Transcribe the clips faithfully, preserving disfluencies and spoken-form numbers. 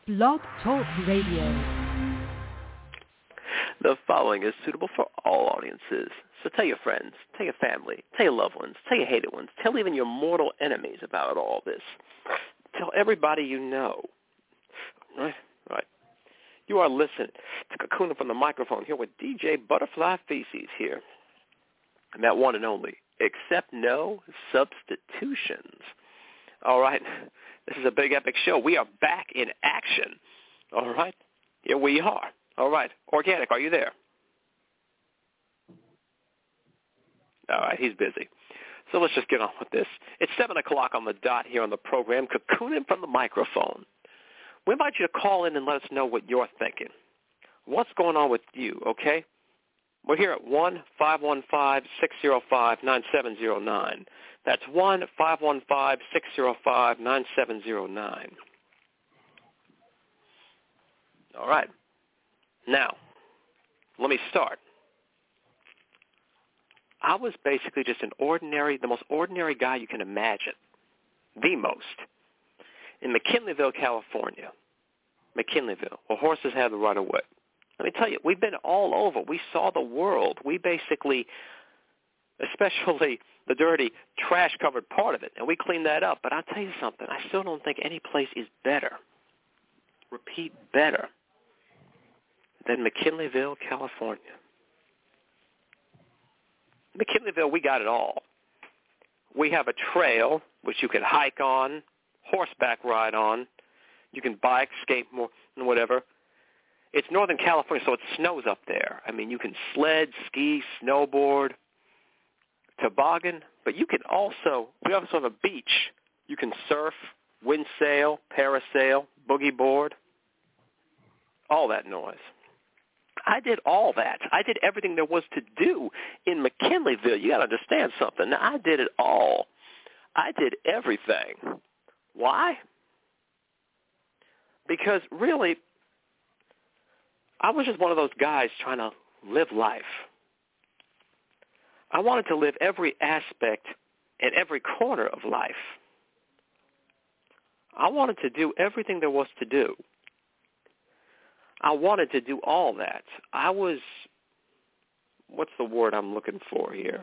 Blog Talk Radio. The following is suitable for all audiences. So tell your friends, tell your family, tell your loved ones, tell your hated ones, tell even your mortal enemies about all this. Tell everybody you know. Right? Right. You are listening to Cocooning from the Microphone here with D J Butterfly Feces here. And that one and only, Accept No Substitutions. All right. This is a big epic show. We are back in action. All right. Here we are. All right. Organic, are you there? All right. He's busy. So let's just get on with this. It's seven o'clock on the dot here on the program, Cocooning from the Microphone. We invite you to call in and let us know what you're thinking. What's going on with you, okay? We're here at one five one five, six zero five, nine seven zero nine. That's one five one five, six zero five, nine seven zero nine. All right. Now, let me start. I was basically just an ordinary, the most ordinary guy you can imagine. The most. In McKinleyville, California. McKinleyville, where horses have the right of way. Let me tell you, we've been all over. We saw the world. We basically, especially the dirty, trash-covered part of it, and we cleaned that up. But I'll tell you something. I still don't think any place is better, repeat, better, than McKinleyville, California. McKinleyville, we got it all. We have a trail, which you can hike on, horseback ride on. You can bike, skate, and whatever. It's Northern California, so it snows up there. I mean, you can sled, ski, snowboard, toboggan, but you can also, we also have a beach. You can surf, windsail, parasail, boogie board, all that noise. I did all that. I did everything there was to do in McKinleyville. You got to understand something. Now, I did it all. I did everything. Why? Because really, I was just one of those guys trying to live life. I wanted to live every aspect and every corner of life. I wanted to do everything there was to do. I wanted to do all that. I was, what's the word I'm looking for here?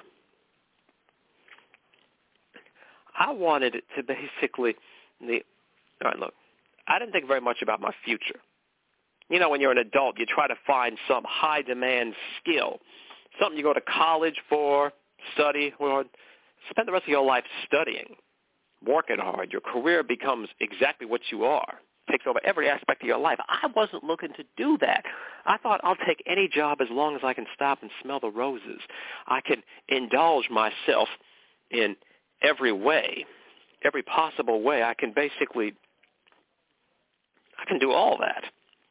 I wanted it to basically, the, all right, look, I didn't think very much about my future. You know, when you're an adult, you try to find some high-demand skill, something you go to college for, study, or spend the rest of your life studying, working hard. Your career becomes exactly what you are, takes over every aspect of your life. I wasn't looking to do that. I thought I'll take any job as long as I can stop and smell the roses. I can indulge myself in every way, every possible way. I can basically, I can do all that.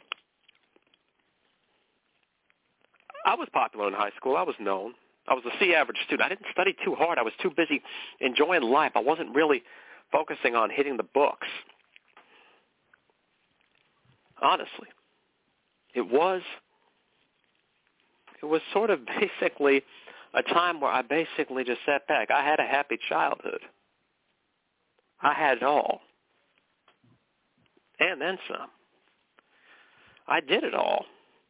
I was popular in high school. I was known. I was a C average student. I didn't study too hard. I was too busy enjoying life. I wasn't really focusing on hitting the books. Honestly, it was, it was sort of basically a time where I basically just sat back. I had a happy childhood. I had it all. And then some. I did it all.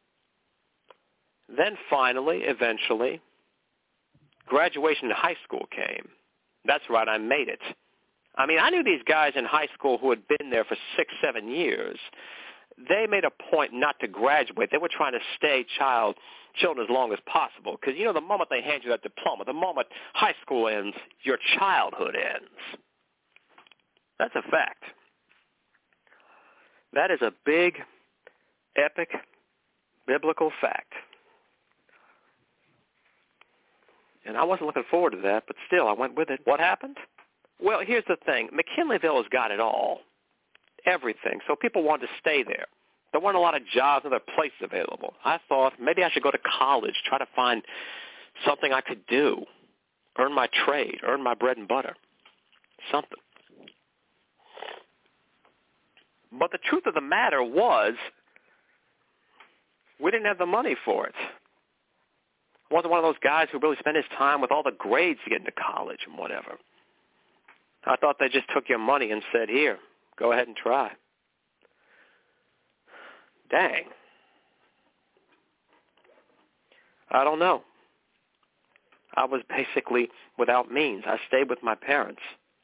Then finally, eventually, graduation in high school came. That's right, I made it. I mean, I knew these guys in high school who had been there for six, seven years. They made a point not to graduate. They were trying to stay child, children as long as possible. Because, you know, the moment they hand you that diploma, the moment high school ends, your childhood ends. That's a fact. That is a big, epic, biblical fact. And I wasn't looking forward to that, but still, I went with it. What happened? Well, here's the thing. McKinleyville has got it all, everything. So people wanted to stay there. There weren't a lot of jobs and other places available. I thought maybe I should go to college, try to find something I could do, earn my trade, earn my bread and butter, something. But the truth of the matter was we didn't have the money for it. I wasn't one of those guys who really spent his time with all the grades to get into college and whatever. I thought they just took your money and said, here, go ahead and try. Dang. I don't know. I was basically without means. I stayed with my parents.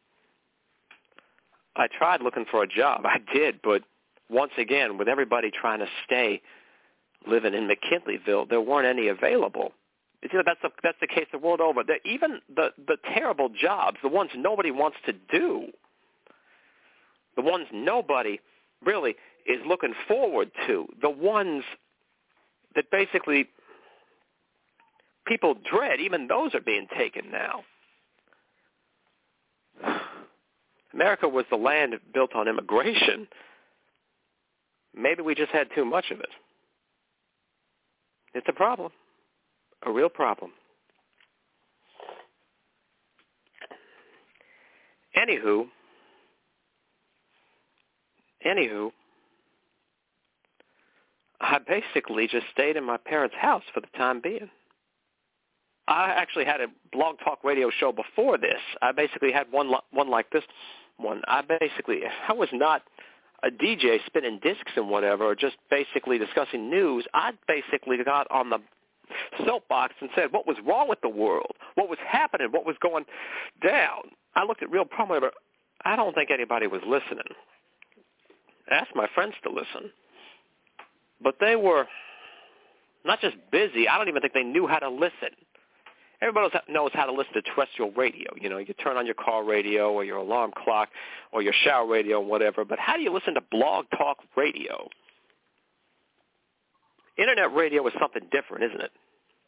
I tried looking for a job. I did, but once again, with everybody trying to stay living in McKinleyville, there weren't any available. You know, that's the, that's the case the world over. The, even the, the terrible jobs, the ones nobody wants to do, the ones nobody really is looking forward to, the ones that basically people dread, even those are being taken now. America was the land built on immigration. Maybe we just had too much of it. It's a problem, a real problem. Anywho, anywho, I basically just stayed in my parents' house for the time being. I actually had a blog talk radio show before this. I basically had one one like this one. I basically, I was not a D J spinning discs and whatever, or just basically discussing news. I basically got on the soapbox and said what was wrong with the world, what was happening, what was going down. I looked at real problems. I don't think anybody was listening. I asked my friends to listen, but they were not just busy. I don't even think they knew how to listen. Everybody knows how to listen to terrestrial radio. You know, you turn on your car radio or your alarm clock or your shower radio and whatever. But how do you listen to blog talk radio? Internet radio is something different, isn't it?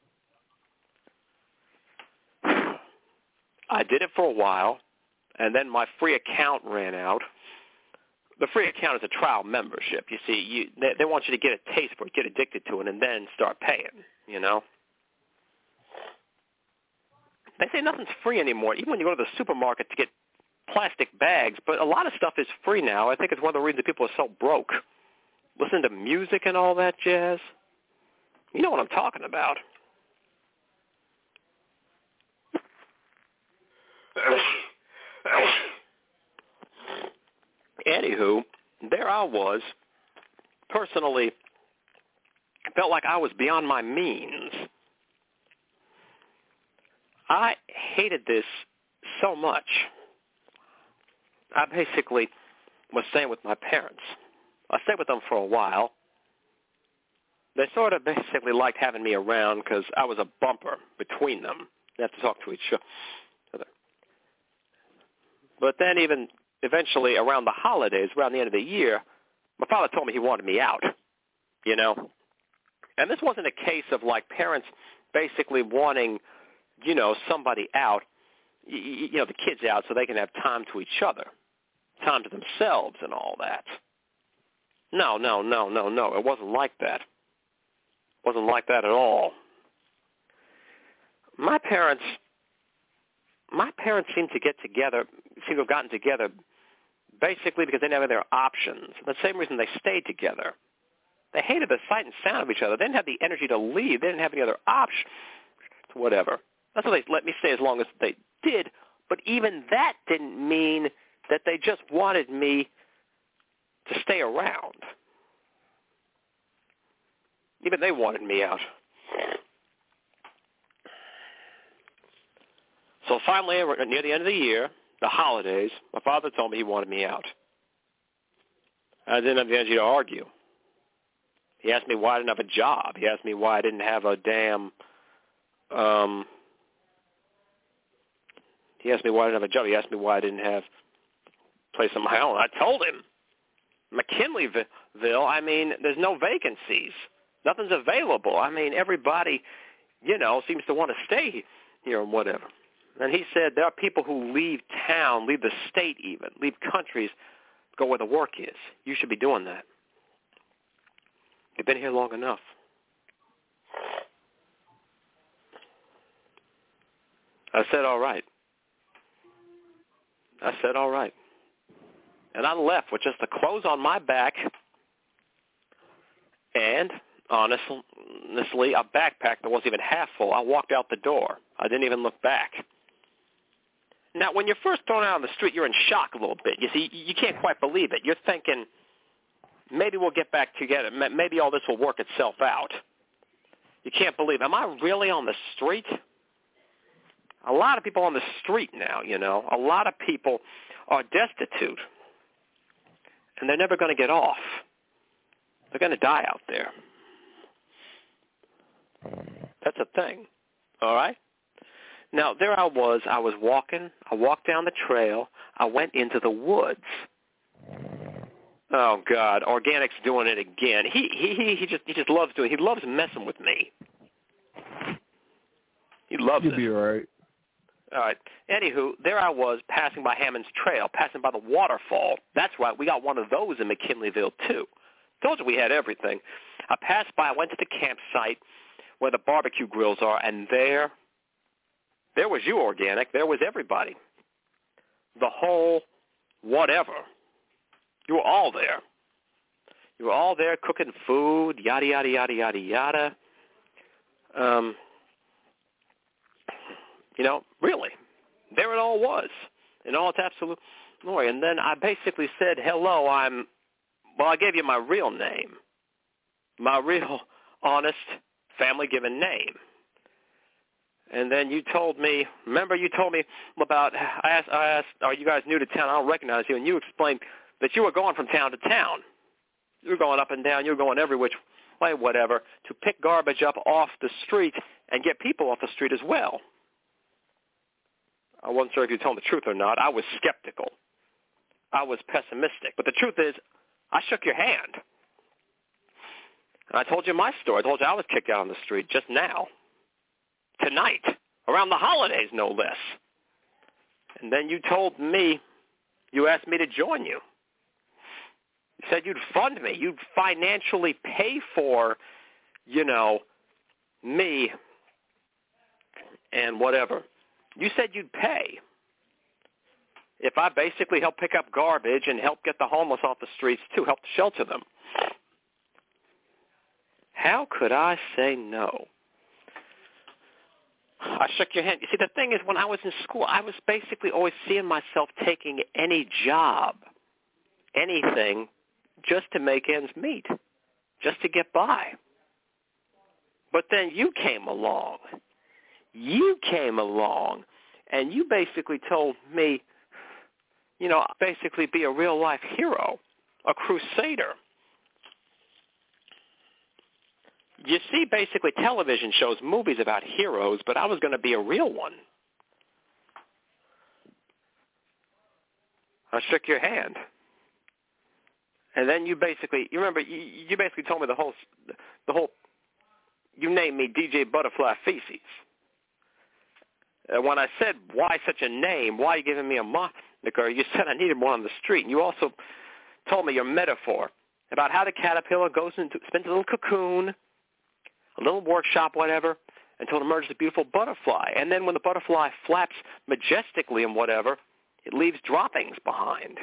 I did it for a while, and then my free account ran out. The free account is a trial membership. You see, you, they, they want you to get a taste for it, get addicted to it, and then start paying, you know. They say nothing's free anymore, even when you go to the supermarket to get plastic bags. But a lot of stuff is free now. I think it's one of the reasons people are so broke. Listen to music and all that jazz. You know what I'm talking about. Anywho, there I was. Personally, felt like I was beyond my means. I hated this so much. I basically was staying with my parents. I stayed with them for a while. They sort of basically liked having me around because I was a bumper between them. They have to talk to each other. But then even eventually around the holidays, around the end of the year, my father told me he wanted me out, you know. And this wasn't a case of like parents basically wanting, you know, somebody out, you, you know, the kids out so they can have time to each other, time to themselves and all that. No, no, no, no, no. It wasn't like that. It wasn't like that at all. My parents, my parents seemed to get together, seemed to have gotten together basically because they didn't have their options. The same reason they stayed together. They hated the sight and sound of each other. They didn't have the energy to leave. They didn't have any other option, whatever. That's why they let me stay as long as they did. But even that didn't mean that they just wanted me to stay around. Even they wanted me out. So finally, near the end of the year, the holidays, my father told me he wanted me out. I didn't have the energy to argue. He asked me why I didn't have a job. He asked me why I didn't have a damn... Um, he asked me why I didn't have a job. He asked me why I didn't have a place of my own. I told him, McKinleyville, I mean, there's no vacancies. Nothing's available. I mean, everybody, you know, seems to want to stay here and whatever. And he said there are people who leave town, leave the state even, leave countries, go where the work is. You should be doing that. You've been here long enough. I said, all right. I said, all right. And I left with just the clothes on my back and, honestly, a backpack that wasn't even half full. I walked out the door. I didn't even look back. Now, when you're first thrown out on the street, you're in shock a little bit. You see, you can't quite believe it. You're thinking, maybe we'll get back together. Maybe all this will work itself out. You can't believe, am I really on the street? A lot of people on the street now, you know. A lot of people are destitute, and they're never going to get off. They're going to die out there. That's a thing, all right? Now, there I was. I was walking. I walked down the trail. I went into the woods. Oh, God, Organic's doing it again. He he he just he just loves doing it. He loves messing with me. He loves You'll it. be all right. All right. Anywho, there I was passing by Hammond's Trail, passing by the waterfall. That's right. We got one of those in McKinleyville, too. Told you we had everything. I passed by. I went to the campsite where the barbecue grills are, and there, there was you, Organic. There was everybody. The whole whatever. You were all there. You were all there cooking food, yada, yada, yada, yada, yada. Um, you know, really, there it all was in all its absolute glory. And then I basically said, hello, I'm, well, I gave you my real name, my real, honest, family-given name. And then you told me, remember you told me about, I asked, I asked, are you guys new to town? I don't recognize you. And you explained that you were going from town to town. You were going up and down. You were going every which way, whatever, to pick garbage up off the street and get people off the street as well. I wasn't sure if you told the truth or not. I was skeptical. I was pessimistic. But the truth is, I shook your hand. And I told you my story. I told you I was kicked out on the street just now. Tonight, around the holidays, no less. And then you told me, you asked me to join you. You said you'd fund me. You'd financially pay for, you know, me and whatever. You said you'd pay if I basically help pick up garbage and help get the homeless off the streets too, help shelter them. How could I say no? I shook your hand. You see, the thing is, when I was in school, I was basically always seeing myself taking any job, anything, just to make ends meet, just to get by. But then you came along. You came along, and you basically told me, you know, basically be a real-life hero, a crusader. You see, basically, television shows, movies about heroes, but I was going to be a real one. I shook your hand. And then you basically, you remember, you, you basically told me the whole, the whole, you named me D J Butterfly Feces. And when I said, why such a name, why are you giving me a moniker, you said I needed one on the street. And you also told me your metaphor about how the caterpillar goes into, spins a little cocoon, a little workshop, whatever, until it emerges a beautiful butterfly. And then when the butterfly flaps majestically and whatever, it leaves droppings behind.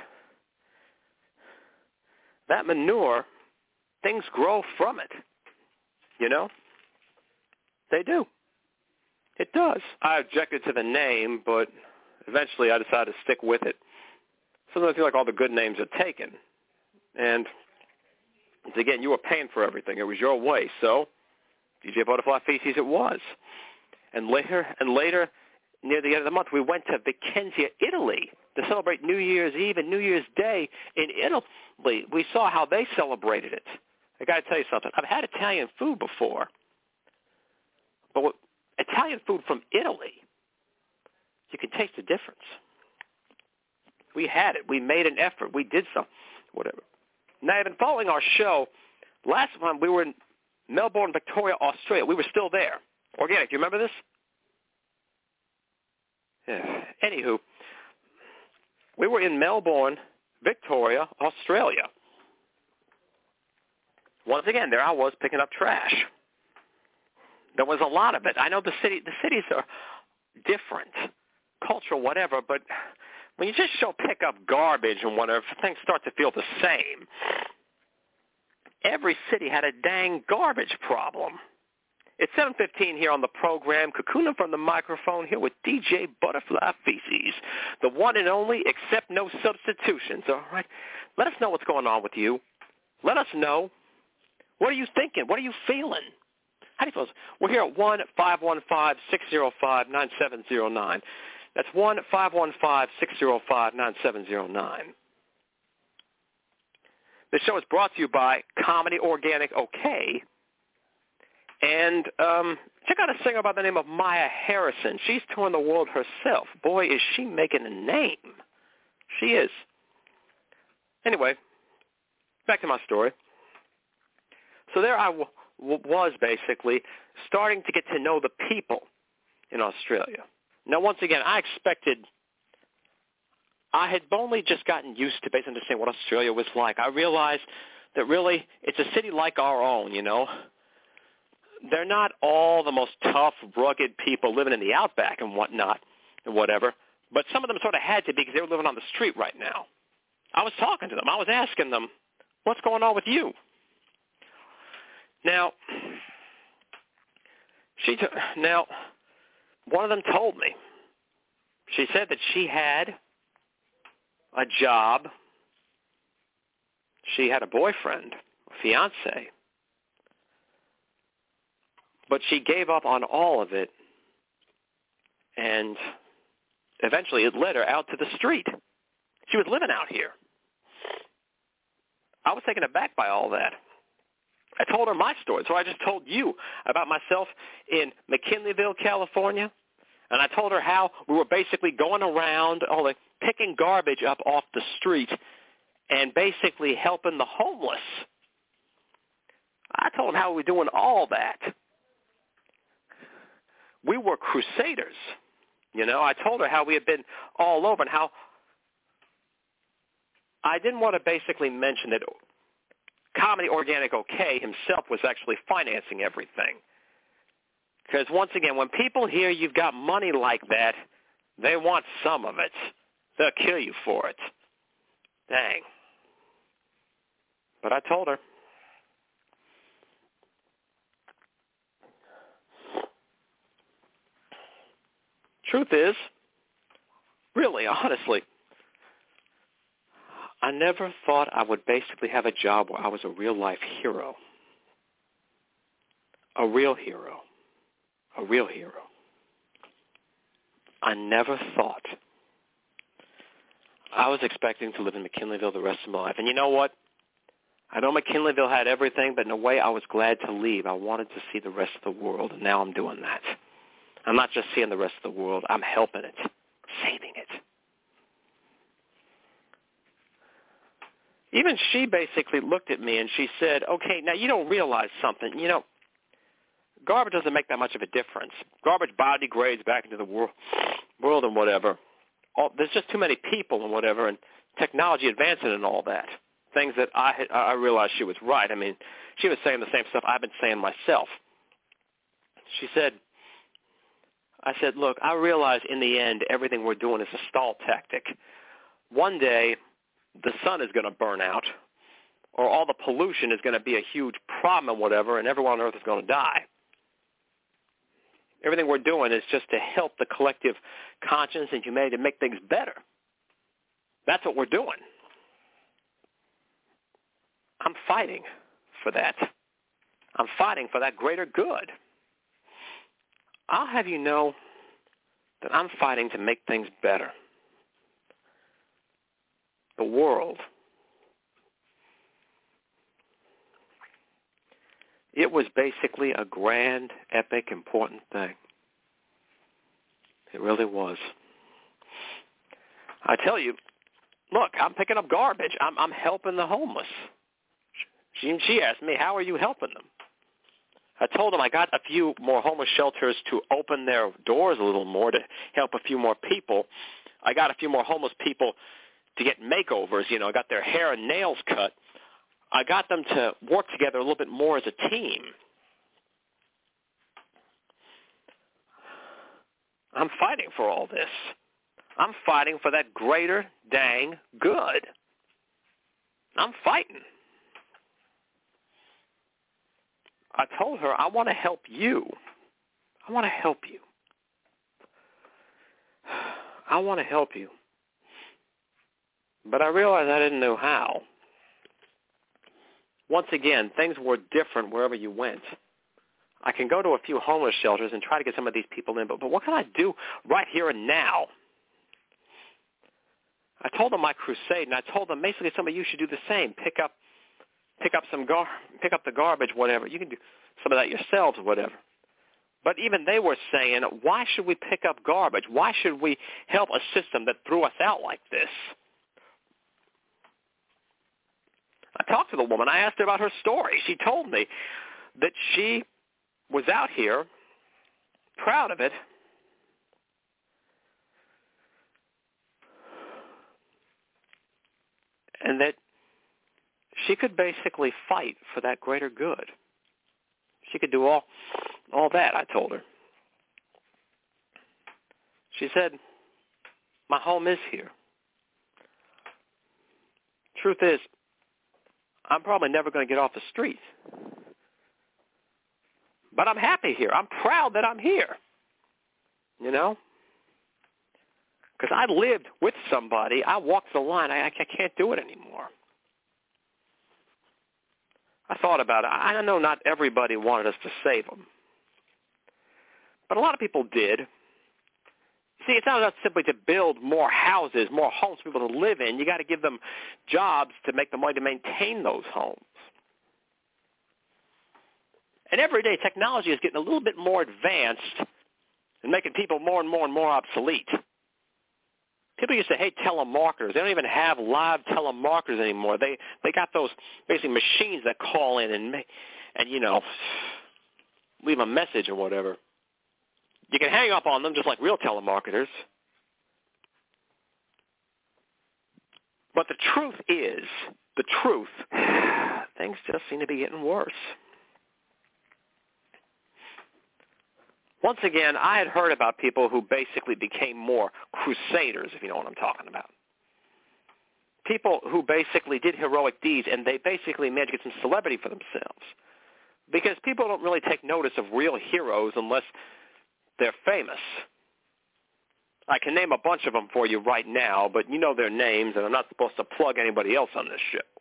That manure, things grow from it, you know? They do. It does. I objected to the name, but eventually I decided to stick with it. Sometimes I feel like all the good names are taken. And again, you were paying for everything. It was your way, so D J Butterfly Feces it was. And later, and later, near the end of the month, we went to Vicenza, Italy, to celebrate New Year's Eve and New Year's Day in Italy. We saw how they celebrated it. I got to tell you something. I've had Italian food before, but what, Italian food from Italy, you can taste the difference. We had it. We made an effort. We did something, whatever. Now, I've been following our show. Last time we were in Melbourne, Victoria, Australia. We were still there. Organic, do you remember this? Yeah. Anywho, we were in Melbourne, Victoria, Australia. Once again, there I was picking up trash. There was a lot of it. I know the city, the cities are different, cultural, whatever, but when you just show pick up garbage and whatever, things start to feel the same. Every city had a dang garbage problem. It's seven fifteen here on the program. Cocooning from the microphone here with D J Butterfly Feces, the one and only, except no substitutions, all right? Let us know what's going on with you. Let us know. What are you thinking? What are you feeling? How do you feel? We're here at one five one five, six zero five, nine seven zero nine. That's one five one five, six zero five, nine seven zero nine. This show is brought to you by Comedy Organic OK. And um, check out a singer by the name of Maya Harrison. She's touring the world herself. Boy, is she making a name. She is. Anyway, back to my story. So there I w- w- was basically starting to get to know the people in Australia. Now, once again, I expected, I had only just gotten used to basically understanding what Australia was like. I realized that really it's a city like our own, you know. They're not all the most tough, rugged people living in the outback and whatnot and whatever, but some of them sort of had to be because they were living on the street right now. I was talking to them. I was asking them, what's going on with you? Now, she t- now, one of them told me. She said that she had a job. She had a boyfriend, a fiancé. But she gave up on all of it, and eventually it led her out to the street. She was living out here. I was taken aback by all that. I told her my story. So I just told you about myself in McKinleyville, California, and I told her how we were basically going around, only picking garbage up off the street and basically helping the homeless. I told them how we were doing all that. We were crusaders. You know, I told her how we had been all over and how I didn't want to basically mention that Comedy Organic OK himself was actually financing everything. Because once again, when people hear you've got money like that, they want some of it. They'll kill you for it. Dang. But I told her. Truth is, really, honestly, I never thought I would basically have a job where I was a real-life hero. A real hero. A real hero. I never thought. I was expecting to live in McKinleyville the rest of my life. And you know what? I know McKinleyville had everything, but in a way I was glad to leave. I wanted to see the rest of the world, and now I'm doing that. I'm not just seeing the rest of the world. I'm helping it, saving it. Even she basically looked at me and she said, okay, now you don't realize something. You know, garbage doesn't make that much of a difference. Garbage biodegrades back into the world, world and whatever. All, there's just too many people and whatever, and technology advancing and all that. Things that I had, I realized she was right. I mean, she was saying the same stuff I've been saying myself. She said, I said, look, I realize in the end everything we're doing is a stall tactic. One day the sun is going to burn out, or all the pollution is going to be a huge problem and whatever, and everyone on earth is going to die. Everything we're doing is just to help the collective conscience and humanity to make things better. That's what we're doing. I'm fighting for that. I'm fighting for that greater good. I'll have you know that I'm fighting to make things better. The world. It was basically a grand, epic, important thing. It really was. I tell you, look, I'm picking up garbage. I'm, I'm helping the homeless. She, she asked me, how are you helping them? I told them I got a few more homeless shelters to open their doors a little more to help a few more people. I got a few more homeless people to get makeovers. You know, I got their hair and nails cut. I got them to work together a little bit more as a team. I'm fighting for all this. I'm fighting for that greater dang good. I'm fighting. I told her, I want to help you. I want to help you. I want to help you. But I realized I didn't know how. once again, things were different wherever you went. I can go to a few homeless shelters and try to get some of these people in, but, but what can I do right here and now? I told them my crusade, and I told them basically some of you should do the same. Pick up, pick up some gar, pick up the garbage, whatever. You can do some of that yourselves, whatever. But even they were saying, why should we pick up garbage? Why should we help a system that threw us out like this? I talked to the woman. I asked her about her story. She told me that she was out here, proud of it, and that she could basically fight for that greater good. She could do all all that, I told her. She said, my home is here. Truth is, I'm probably never going to get off the street. But I'm happy here. I'm proud that I'm here. You know? Because I lived with somebody. I walked the line. I, I can't do it anymore. I thought about it. I know not everybody wanted us to save them. But a lot of people did. See, it's not enough simply to build more houses, more homes for people to live in. You got to give them jobs to make the money to maintain those homes. And every day technology is getting a little bit more advanced and making people more and more and more obsolete. People used to hate telemarketers. They don't even have live telemarketers anymore. They they got those basically machines that call in and and you know leave a message or whatever. You can hang up on them just like real telemarketers. But the truth is, the truth, things just seem to be getting worse. Once again, I had heard about people who basically became more crusaders, if you know what I'm talking about. People who basically did heroic deeds, and they basically managed to get some celebrity for themselves. Because people don't really take notice of real heroes unless they're famous. I can name a bunch of them for you right now, but you know their names, and I'm not supposed to plug anybody else on this show.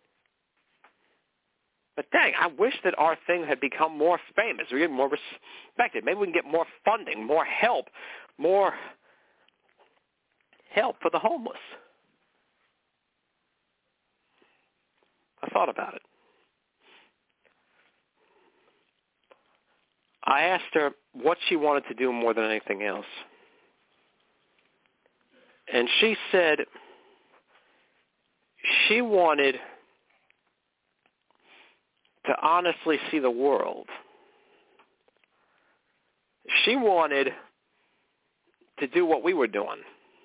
But dang, I wish that our thing had become more famous, or even more respected. Maybe we can get more funding, more help, more help for the homeless. I thought about it. I asked her what she wanted to do more than anything else. And she said she wanted to honestly see the world. She wanted to do what we were doing.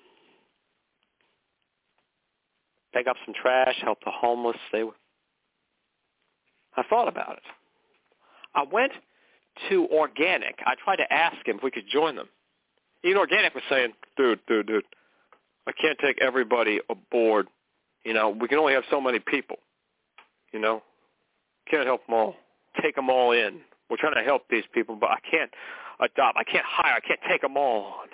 Pick up some trash, help the homeless. They were... I thought about it. I went to Organic. I tried to ask him if we could join them. Even Organic was saying, dude, dude, dude, I can't take everybody aboard. You know, we can only have so many people. You know, can't help them all. Take them all in. We're trying to help these people, but I can't adopt. I can't hire. I can't take them all on.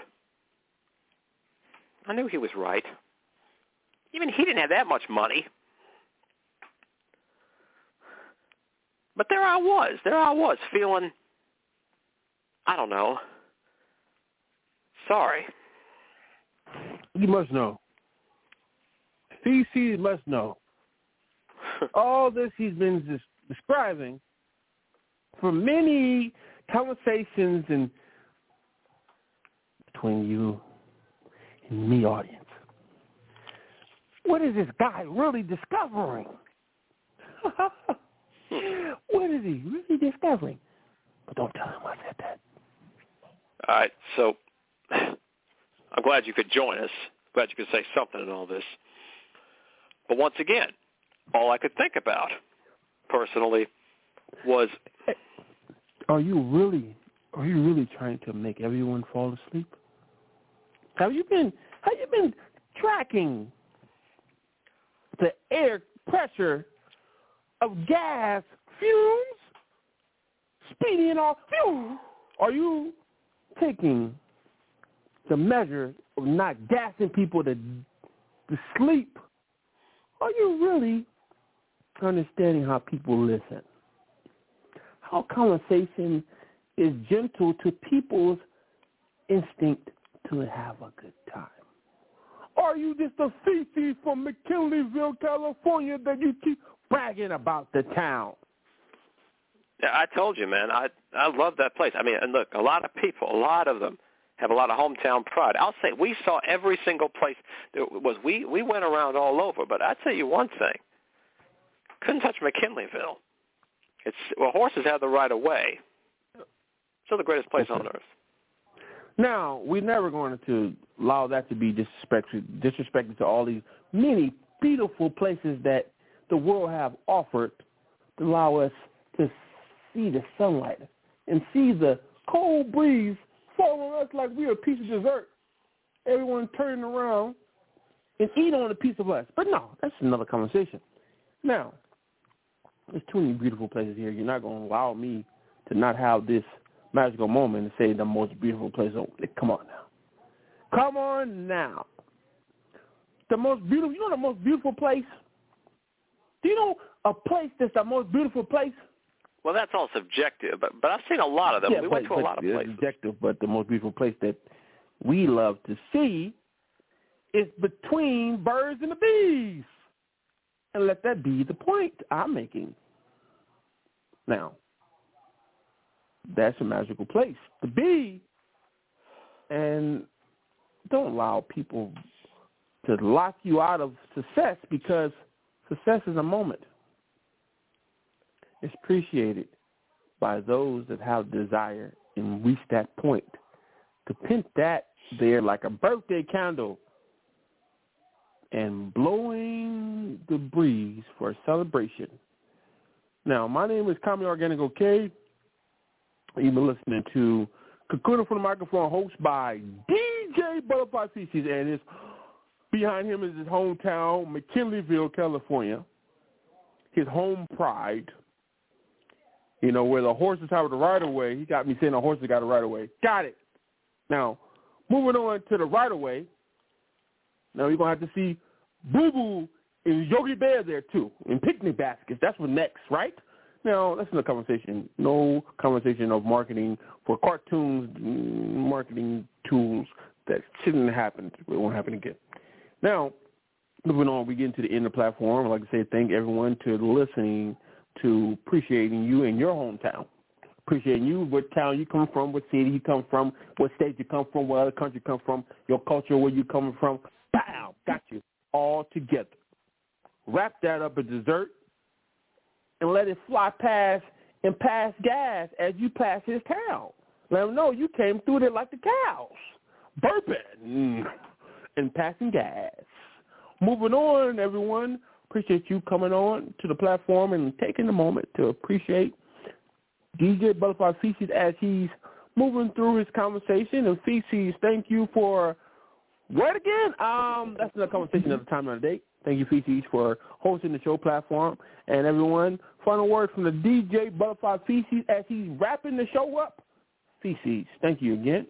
I knew he was right. Even he didn't have that much money. But there I was. There I was feeling, I don't know, sorry. You must know. C C must know. All this he's been des- describing for many conversations and between you and me, audience. What is this guy really discovering? What is he really discovering? But don't tell him I said that. All right, so I'm glad you could join us. Glad you could say something in all this. But once again, all I could think about personally was, are you really, are you really trying to make everyone fall asleep? Have you been, have you been tracking the air pressure of gas fumes speeding off fumes? Are you taking the measure of not gassing people to, to sleep? Are you really understanding how people listen, how conversation is gentle to people's instinct to have a good time. Are you just a Fifi from McKinleyville, California, that you keep bragging about the town? Yeah, I told you, man. I I love that place. I mean, and look, a lot of people, a lot of them have a lot of hometown pride. I'll say we saw every single place there was. We we went around all over, but I'll tell you one thing: couldn't touch McKinleyville. It's well, horses have the right of way. Still the greatest place on earth. Now, we're never going to allow that to be disrespectful, disrespectful to all these many beautiful places that the world have offered to allow us to see the sunlight and see the cold breeze fall on us like we're a piece of dessert. Everyone turning around and eat on a piece of us. But no, that's another conversation. Now, there's too many beautiful places here. You're not going to allow me to not have this magical moment and say the most beautiful place. Oh, come on now. Come on now. The most beautiful, you know the most beautiful place? Do you know a place that's the most beautiful place? Well, that's all subjective, but but I've seen a lot of them. Yeah, we but, went to a but lot of places. Subjective, but the most beautiful place that we love to see is between birds and the bees. And let that be the point I'm making. Now, that's a magical place to be, and don't allow people to lock you out of success, because success is a moment. It's appreciated by those that have desire and reach that point. To pin that there like a birthday candle and blowing the breeze for a celebration. Now, my name is Kami Organic OK. You've been listening to Kakuna from the Microphone, hosted by D J Butterfly Feces, and his, behind him is his hometown, McKinleyville, California, his home pride. You know, where the horses have the right-of-way. He got me saying the horses got a right-of-way. Got it. Now, moving on to the right-of-way, now you're going to have to see Boo-Boo and Yogi Bear there, too, in picnic baskets. That's what next, right? Now, that's no conversation. No conversation of marketing for cartoons, marketing tools that shouldn't happen. It won't happen again. Now, moving on, we get into the end of the platform. I'd like to say thank everyone to listening, to appreciating you in your hometown. Appreciating you, what town you come from, what city you come from, what state you come from, what other country you come from, your culture, where you coming from. Bam! Got you all together. Wrap that up in dessert and let it fly past and pass gas as you pass his town. Let them know you came through there like the cows, burping and passing gas. Moving on, everyone. Appreciate you coming on to the platform and taking the moment to appreciate D J Butterfly Feces as he's moving through his conversation. And Feces, thank you for what again? Um, that's another conversation at the time of the day. Thank you, Feces, for hosting the show platform. And everyone, final word from the D J Butterfly Feces as he's wrapping the show up. Feces, thank you again.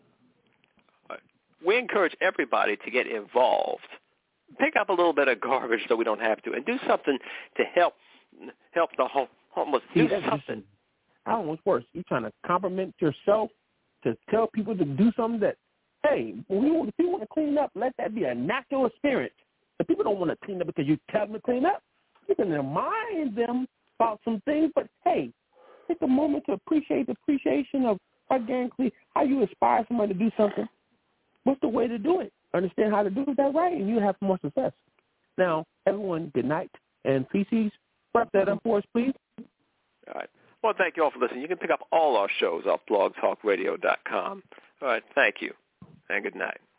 We encourage everybody to get involved. Pick up a little bit of garbage so we don't have to, and do something to help help the homeless. Do See, something. Just, I don't know what's worse. You're trying to compliment yourself to tell people to do something that, hey, when we, if you want to clean up, let that be a natural experience. If people don't want to clean up because you tell them to clean up, you can remind them about some things. But, hey, take a moment to appreciate the appreciation of organically how you inspire somebody to do something. What's the way to do it? Understand how to do that right, and you have more success. Now, everyone, good night. And Feces, wrap that up for us, please. All right. Well, thank you all for listening. You can pick up all our shows off blog talk radio dot com. All right. Thank you, and good night.